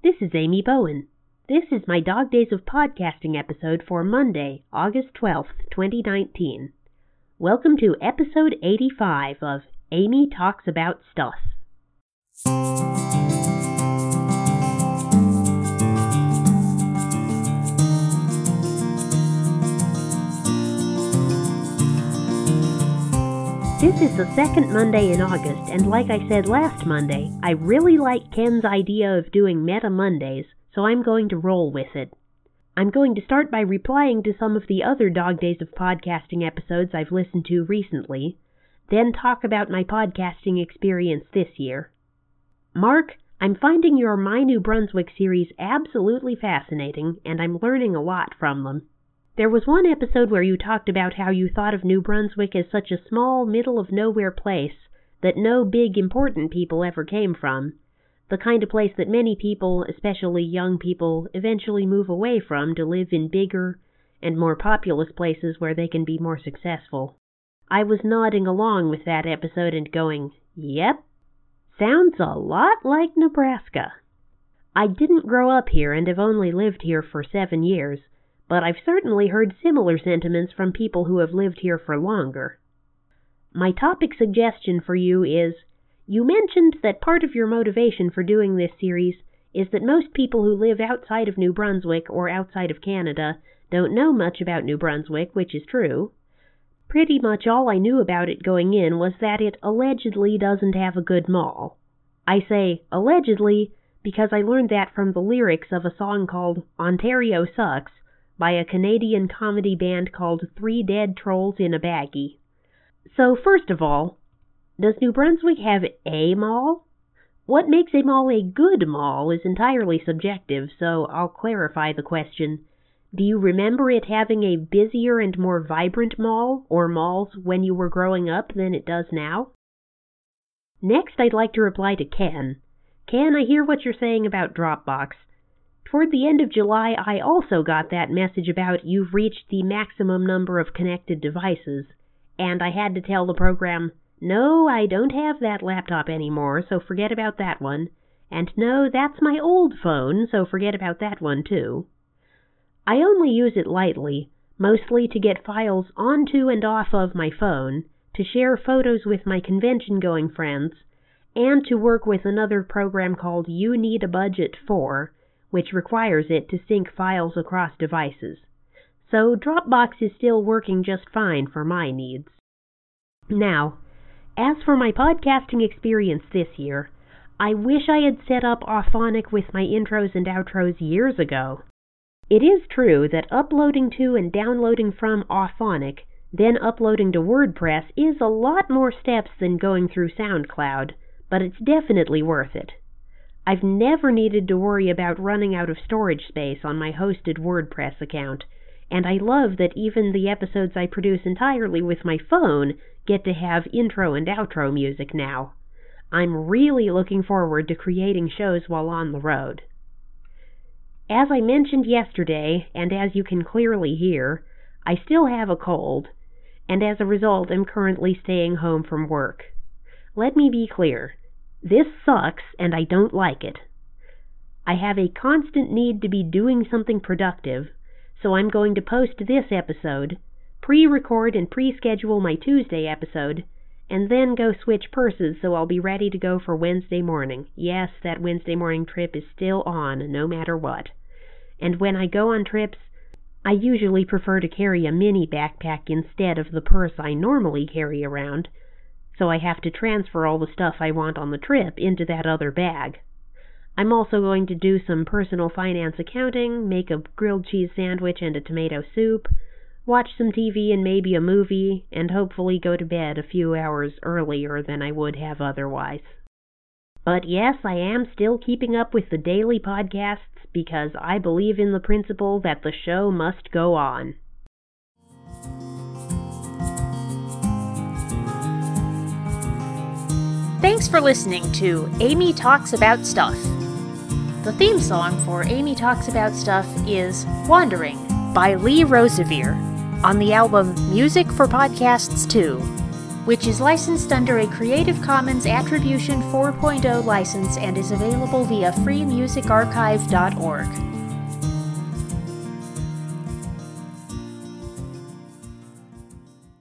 This is Amy Bowen. This is my Dog Days of Podcasting episode for Monday, August 12th, 2019. Welcome to episode 85 of Amy Talks About Stuff. This is the second Monday in August, and like I said last Monday, I really like Ken's idea of doing Meta Mondays, so I'm going to roll with it. I'm going to start by replying to some of the other Dog Days of Podcasting episodes I've listened to recently, then talk about my podcasting experience this year. Mark, I'm finding your My New Brunswick series absolutely fascinating, and I'm learning a lot from them. There was one episode where you talked about how you thought of New Brunswick as such a small, middle-of-nowhere place that no big, important people ever came from, the kind of place that many people, especially young people, eventually move away from to live in bigger and more populous places where they can be more successful. I was nodding along with that episode and going, yep, sounds a lot like Nebraska. I didn't grow up here and have only lived here for 7 years, but I've certainly heard similar sentiments from people who have lived here for longer. My topic suggestion for you is, you mentioned that part of your motivation for doing this series is that most people who live outside of New Brunswick or outside of Canada don't know much about New Brunswick, which is true. Pretty much all I knew about it going in was that it allegedly doesn't have a good mall. I say allegedly because I learned that from the lyrics of a song called Ontario Sucks, by a Canadian comedy band called Three Dead Trolls in a Baggie. So first of all, does New Brunswick have a mall? What makes a mall a good mall is entirely subjective, so I'll clarify the question. Do you remember it having a busier and more vibrant mall, or malls, when you were growing up than it does now? Next, I'd like to reply to Ken. Ken, I hear what you're saying about Dropbox. Toward the end of July, I also got that message about you've reached the maximum number of connected devices, and I had to tell the program, no, I don't have that laptop anymore, so forget about that one, and no, that's my old phone, so forget about that one too. I only use it lightly, mostly to get files onto and off of my phone, to share photos with my convention-going friends, and to work with another program called You Need a Budget 4, which requires it to sync files across devices. So Dropbox is still working just fine for my needs. Now, as for my podcasting experience this year, I wish I had set up Auphonic with my intros and outros years ago. It is true that uploading to and downloading from Auphonic, then uploading to WordPress is a lot more steps than going through SoundCloud, but it's definitely worth it. I've never needed to worry about running out of storage space on my hosted WordPress account, and I love that even the episodes I produce entirely with my phone get to have intro and outro music now. I'm really looking forward to creating shows while on the road. As I mentioned yesterday, and as you can clearly hear, I still have a cold, and as a result am currently staying home from work. Let me be clear. This sucks, and I don't like it. I have a constant need to be doing something productive, so I'm going to post this episode, pre-record and pre-schedule my Tuesday episode, and then go switch purses so I'll be ready to go for Wednesday morning. Yes, that Wednesday morning trip is still on, no matter what. And when I go on trips, I usually prefer to carry a mini backpack instead of the purse I normally carry around, so I have to transfer all the stuff I want on the trip into that other bag. I'm also going to do some personal finance accounting, make a grilled cheese sandwich and a tomato soup, watch some TV and maybe a movie, and hopefully go to bed a few hours earlier than I would have otherwise. But yes, I am still keeping up with the daily podcasts because I believe in the principle that the show must go on. Thanks for listening to Amy Talks About Stuff. The theme song for Amy Talks About Stuff is Wandering by Lee Rosevere on the album Music for Podcasts 2. which is licensed under a Creative Commons Attribution 4.0 license and is available via freemusicarchive.org.